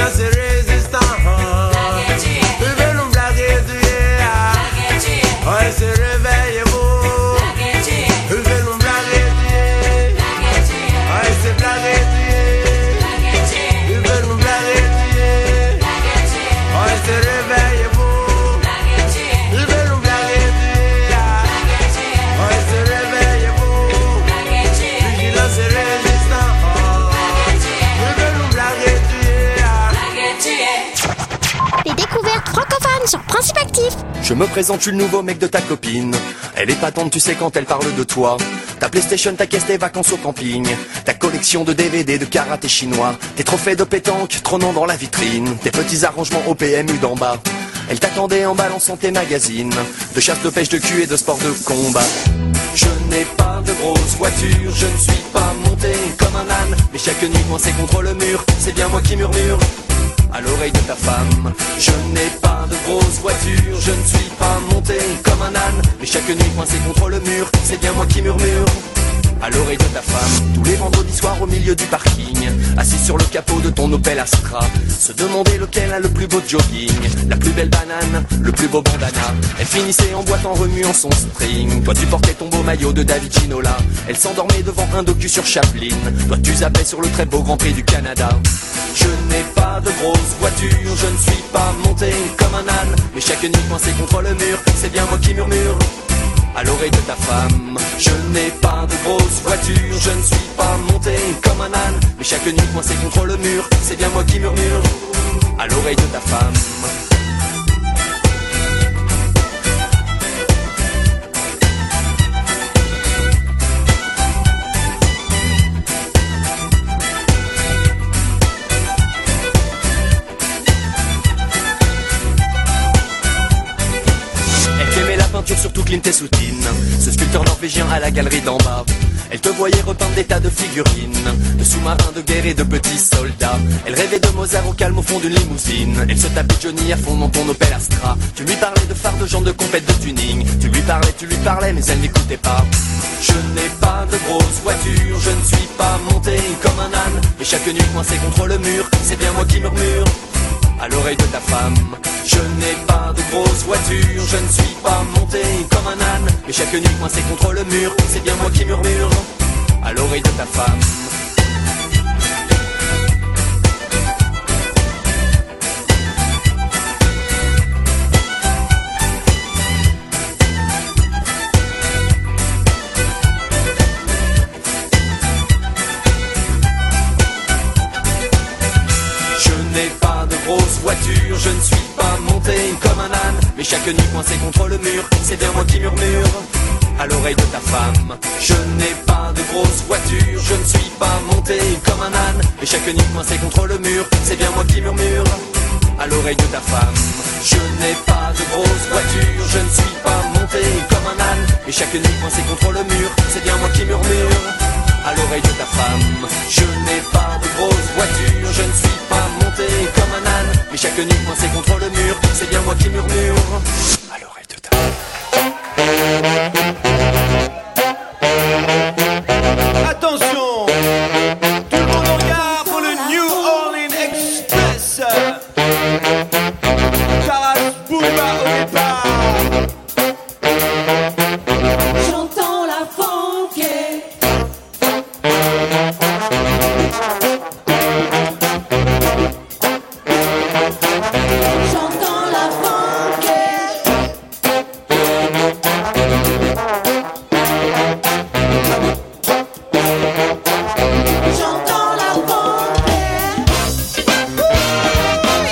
Vigilance et résistance. Ils veulent nous blaguer du ouais, c'est réveillez-vous. Ils veulent nous blaguer du ouais, c'est blaguer du ils veulent nous blaguer du ouais, c'est réveillez-vous. Ils veulent nous blaguer du ouais, c'est réveillez-vous. Vigilance et résistance. Ils veulent nous blaguer du Les découvertes francophones sur Principe Actif. Je me présente, je suis le nouveau mec de ta copine. Elle est patente, tu sais, quand elle parle de toi. Ta PlayStation, ta caisse, tes vacances au camping. Ta collection de DVD de karaté chinois. Tes trophées de pétanque trônant dans la vitrine. Tes petits arrangements au PMU d'en bas. Elle t'attendait en balançant tes magazines de chasse, de pêche, de cul et de sport de combat. Je n'ai pas de grosse voiture, je ne suis pas monté comme un âne. Mais chaque nuit coincé contre le mur, c'est bien moi qui murmure à l'oreille de ta femme. Je n'ai pas de grosse voiture, je ne suis pas monté comme un âne. Mais chaque nuit coincé contre le mur, c'est bien moi qui murmure à l'oreille de ta femme. Tous les vendredis soirs au milieu du parking, assis sur le capot de ton Opel Astra, se demander lequel a le plus beau jogging, la plus belle banane, le plus beau bandana. Elle finissait en boîte en remuant son string. Toi tu portais ton beau maillot de David Ginola. Elle s'endormait devant un docu sur Chaplin. Toi tu zappais sur le très beau Grand Prix du Canada. Je n'ai pas de grosse voiture, je ne suis pas monté comme un âne. Mais chaque nuit coincé contre le mur, c'est bien moi qui murmure à l'oreille de ta femme. Je n'ai pas de grosse voiture, je ne suis pas monté comme un âne. Mais chaque nuit coincé contre le mur, c'est bien moi qui murmure à l'oreille de ta femme. Surtout Clint Eastwood, ce sculpteur norvégien à la galerie d'en bas. Elle te voyait repeindre des tas de figurines, de sous-marins de guerre et de petits soldats. Elle rêvait de Mozart au calme au fond d'une limousine. Elle se tapait Johnny à fond dans ton Opel Astra. Tu lui parlais de phares, de jantes, de compètes, de tuning. Tu lui parlais, mais elle n'écoutait pas. Je n'ai pas de grosse voiture, je ne suis pas monté comme un âne. Et chaque nuit coincé contre le mur, c'est bien moi qui murmure à l'oreille de ta femme. Je n'ai pas de grosse voiture, je ne suis pas monté comme un âne. Mais chaque nuit coincé contre le mur, c'est bien moi qui murmure à l'oreille de ta femme. Voiture, je ne suis pas monté comme un âne. Mais chaque nuit coincé contre le mur, c'est bien moi qui murmure à l'oreille de ta femme. Je n'ai pas de grosse voiture, je ne suis pas monté comme un âne. Mais chaque nuit coincé contre le mur, c'est bien moi qui murmure à l'oreille de ta femme. Je n'ai pas de grosse voiture, je ne suis pas monté comme un âne. Mais chaque nuit coincé contre le mur, c'est bien moi qui murmure à l'oreille de ta femme. Je n'ai pas de grosse voiture, je ne suis pas monté comme un âne. Mais chaque nuit coincé contre le mur, c'est bien moi qui murmure à l'oreille de ta femme. Attention, tout le monde en gare pour le New Orleans Express. Taras Bouba au départ. J'entends la funky. J'entends la funky. J'entends la funky.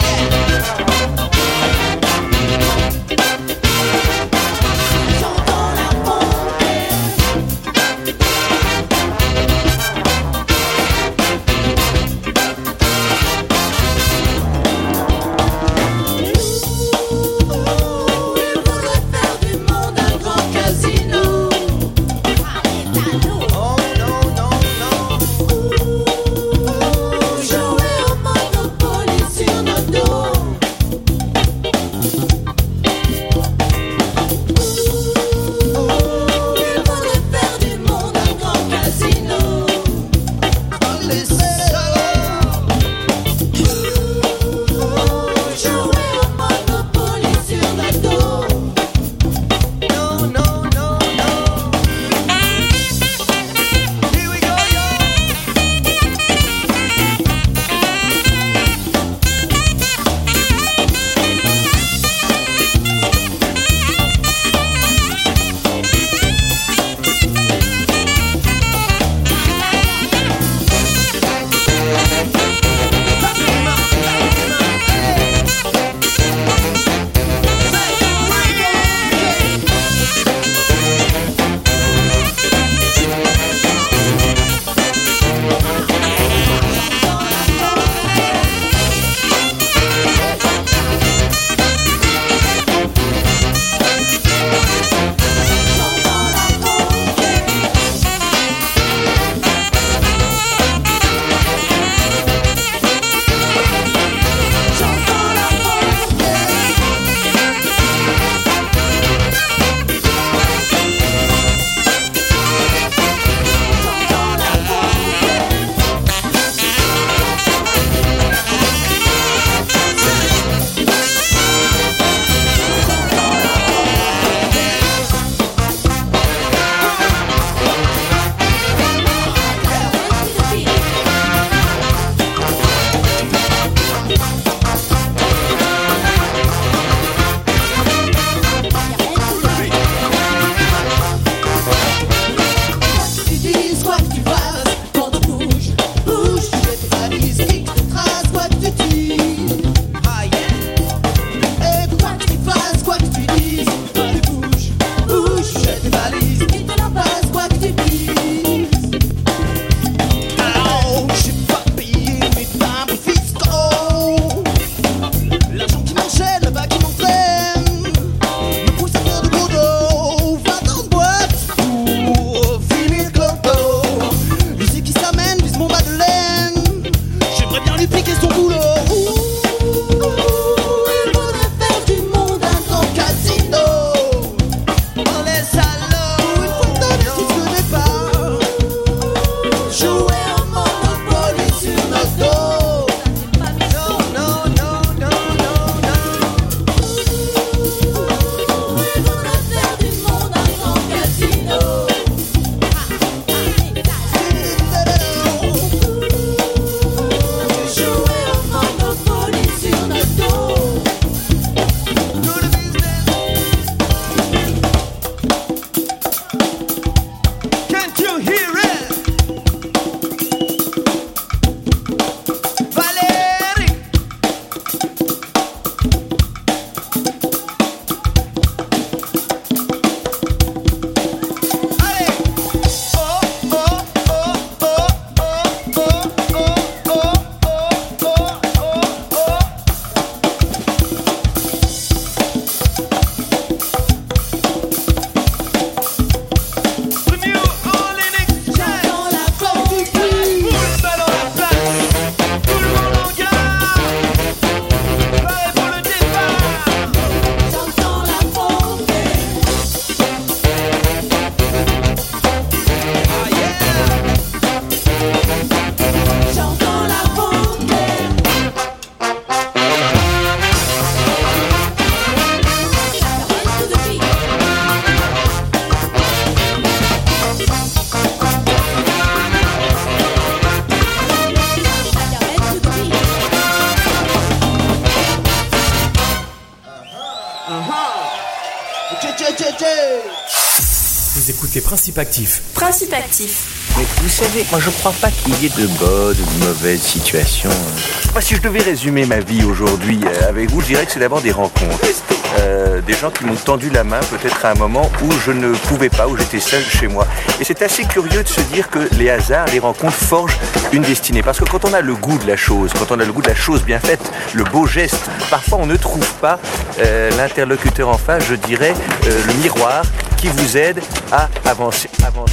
Vous écoutez Principe Actif. Principe Actif. Mais vous savez, moi je crois pas qu'il y ait de bonnes ou de mauvaises situations. Moi, si je devais résumer ma vie aujourd'hui avec vous, je dirais que c'est d'abord des rencontres. Des gens qui m'ont tendu la main peut-être à un moment où je ne pouvais pas, où j'étais seul chez moi. Et c'est assez curieux de se dire que les hasards, les rencontres forgent une destinée. Parce que quand on a le goût de la chose, quand on a le goût de la chose bien faite, le beau geste, parfois on ne trouve pas l'interlocuteur en face, je dirais, le miroir qui vous aide à avancer.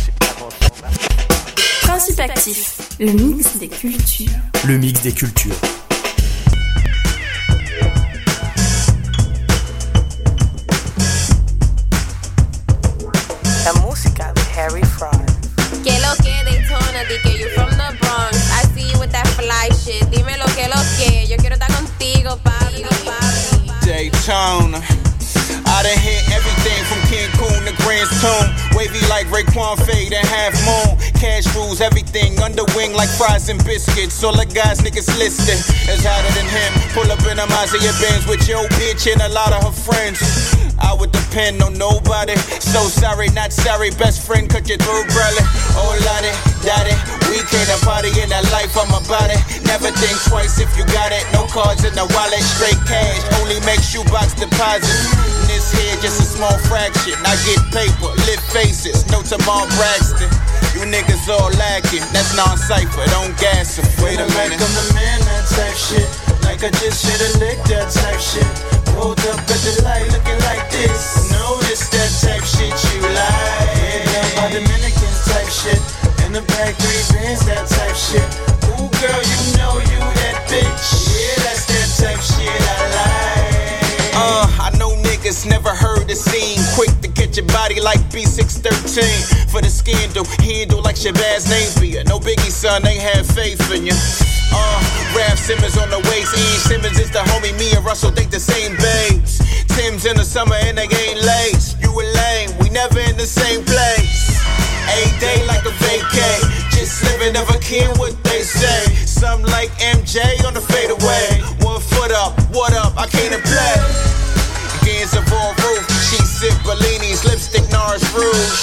Principe Actif, le mix des cultures. Le mix des cultures. La música de Harry Fraud. Que lo que Daytona, di que you from the Bronx. I see you with that fly shit. Dime lo que. Yo quiero estar contigo, papi. Daytona. I done hit everything from Cancun to Grand Tune. Wavy like Raekwon Fade and Half Moon. Cash rules everything, under wing like fries and biscuits. All the guys niggas listed is hotter than him. Pull up in a Mazda Benz with your bitch and a lot of her friends. I would depend on nobody. So sorry, not sorry. Best friend cut you through, brother. Oh, lottie, daddy. We came to party in that life on my body. Never think twice if you got it. No cards in the wallet, straight cash. Only make shoebox deposits. This here just a small fraction. I get paper, lit faces. No Tamar Braxton. You niggas all lacking. That's non-cypher. Don't gas it. Wait a minute. I'm the man, that type shit. Like I just shoulda licked that type shit. Pulled up at the light looking like this. Notice that type shit you like. Yeah, my Dominican type shit. In the back, 3 bins, that type shit. Ooh, girl, you know you that bitch. Yeah, that's that type shit I like. I know niggas never heard the scene. Quick to catch your body like B613. For the scandal, handle like Shabazz Napier. No Biggie, son, they have faith in you. Raph Simmons on the waist. Ian Simmons is the homie. Me and Russell think the same babes. Tim's in the summer and they ain't late. You a lame, we never in the same place. A day like a vacay. Just living, never care what they say. Some like MJ on the fadeaway. 1 foot up, what up? I came to play. Gains of all roof. She sip Bellinis, lipstick Nars Rouge.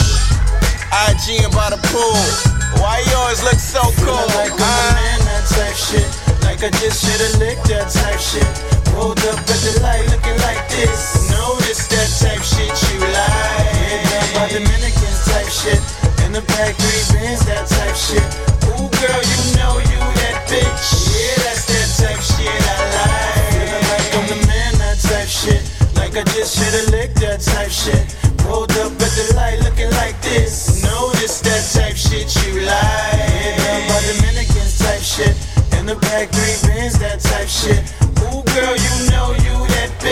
IG and by the pool. Why yours look so cool? Like I'm the man, that type shit. Like I just shoulda licked that type shit. Pulled up at the light looking like this. Notice that type shit you like. Yeah, my Dominican type shit. In the back, 3 bins, that type shit. Ooh, girl, you know you that bitch. Yeah, that's that type shit I like. Feeling like I'm the man, that type shit. Like I just shoulda licked that type shit. Pulled up at the light looking like this. Notice that type shit you like. Yeah, my Dominican type shit. In the back, 3 bins, that type shit. Ooh, girl, you know you that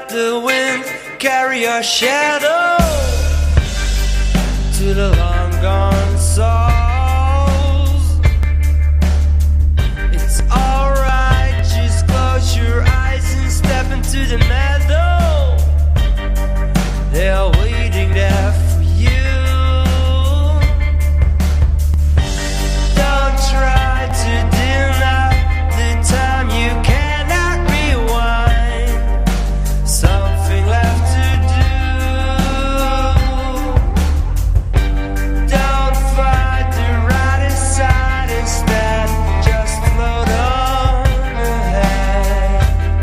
let the wind carry your shadow to the long gone souls. It's alright, just close your eyes and step into the meadow. They're waiting there for you. Don't try to deny the time you cannot rewind. Something left to do. Don't fight the right side instead. Just float on ahead.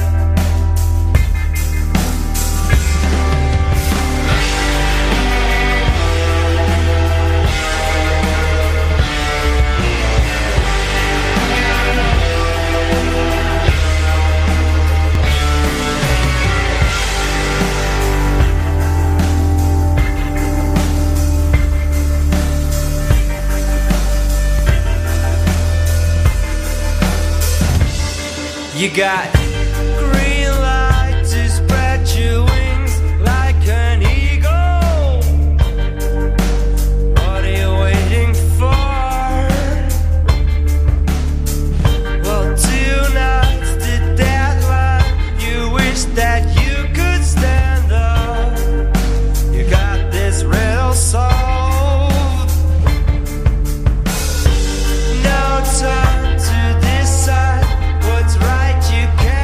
You got green light to spread your wings like an eagle. What are you waiting for? Well, tonight's the deadline. You wish that you could stand up. You got this riddle solved. No time to decide what's right, you can't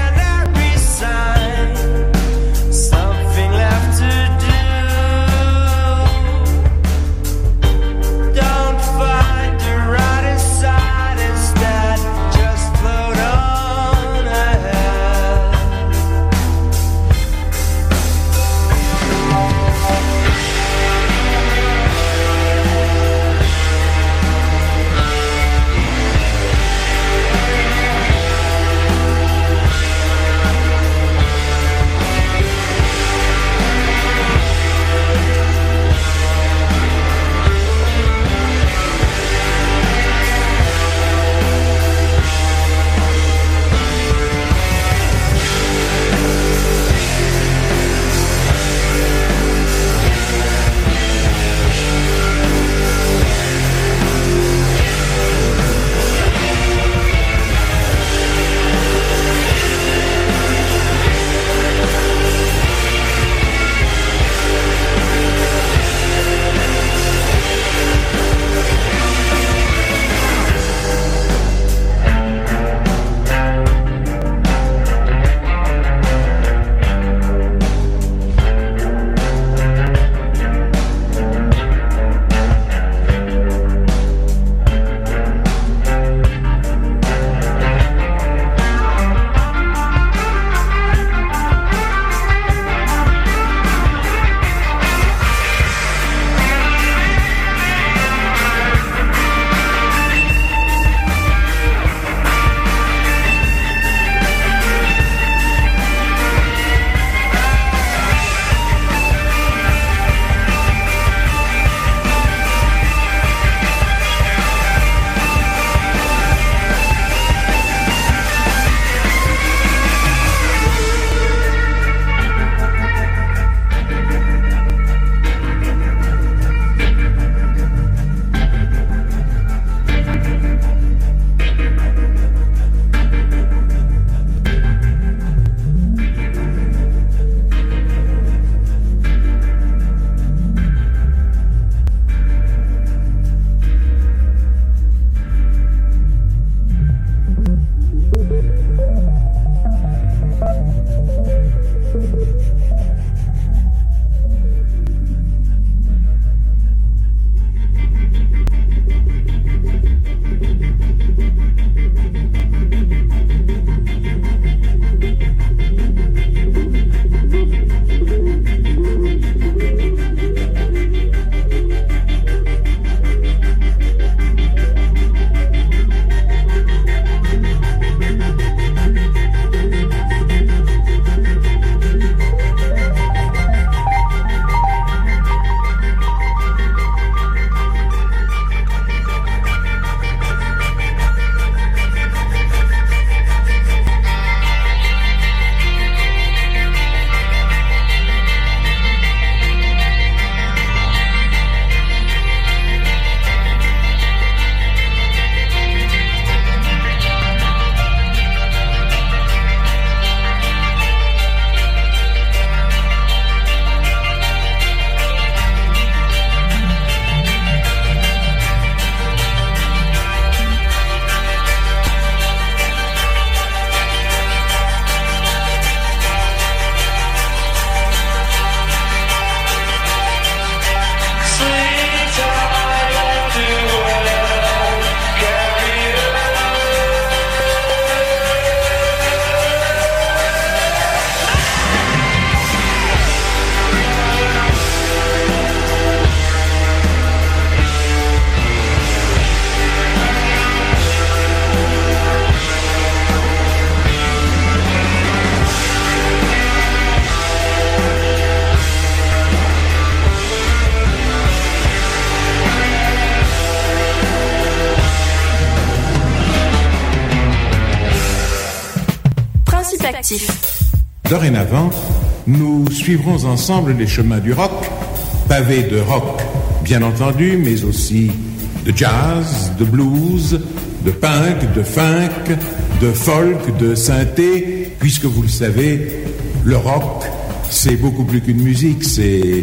Actif. Dorénavant, nous suivrons ensemble les chemins du rock, pavés de rock, bien entendu, mais aussi de jazz, de blues, de punk, de funk, de folk, de synthé, puisque vous le savez, le rock, c'est beaucoup plus qu'une musique, c'est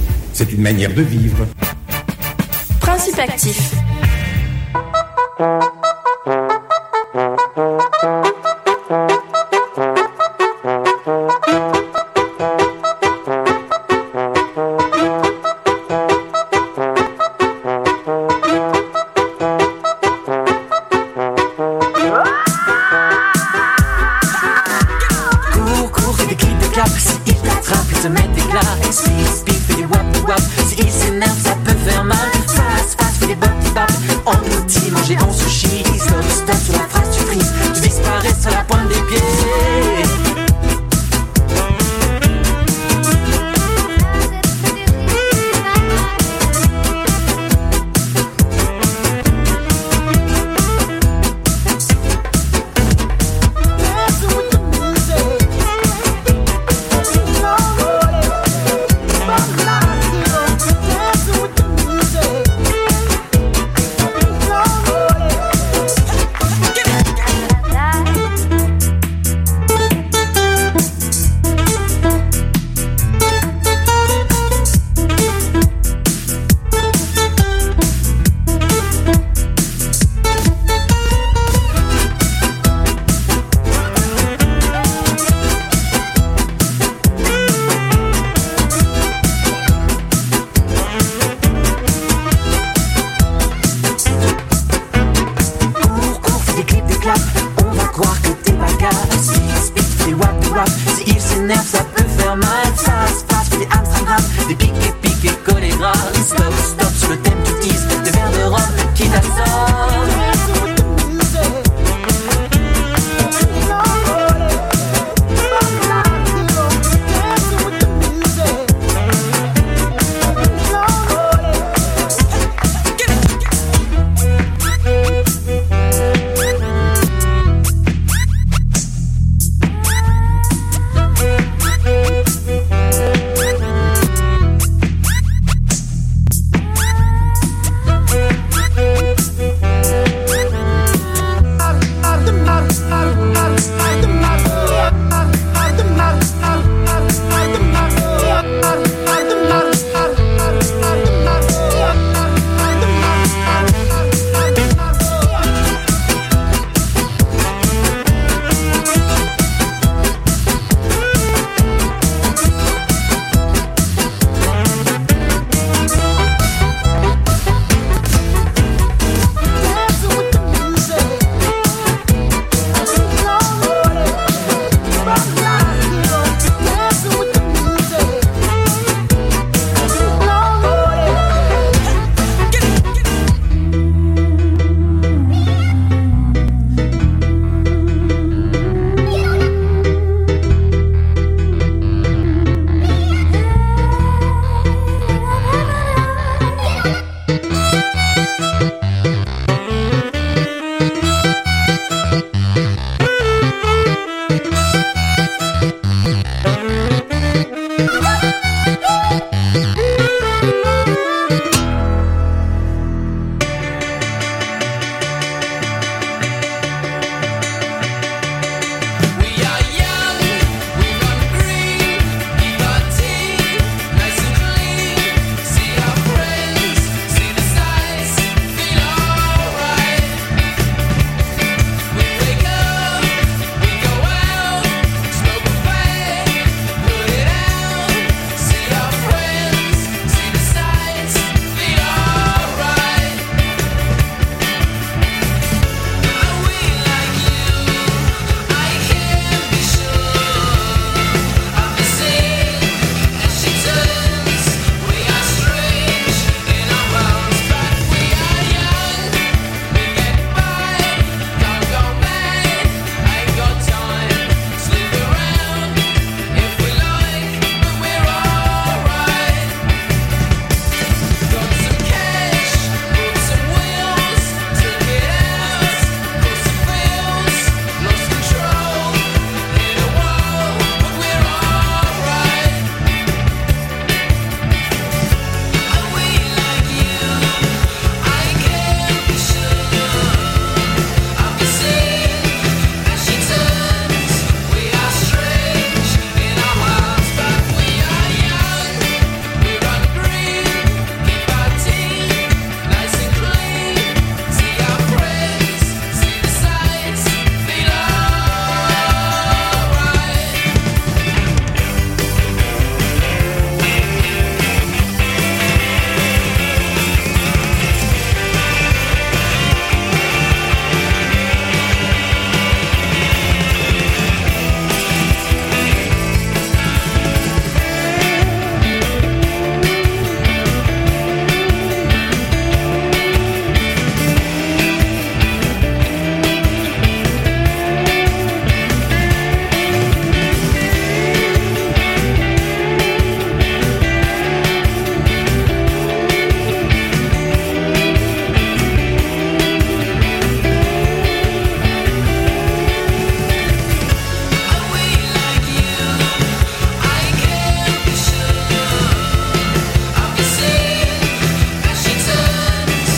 une manière de vivre. Principe Actif.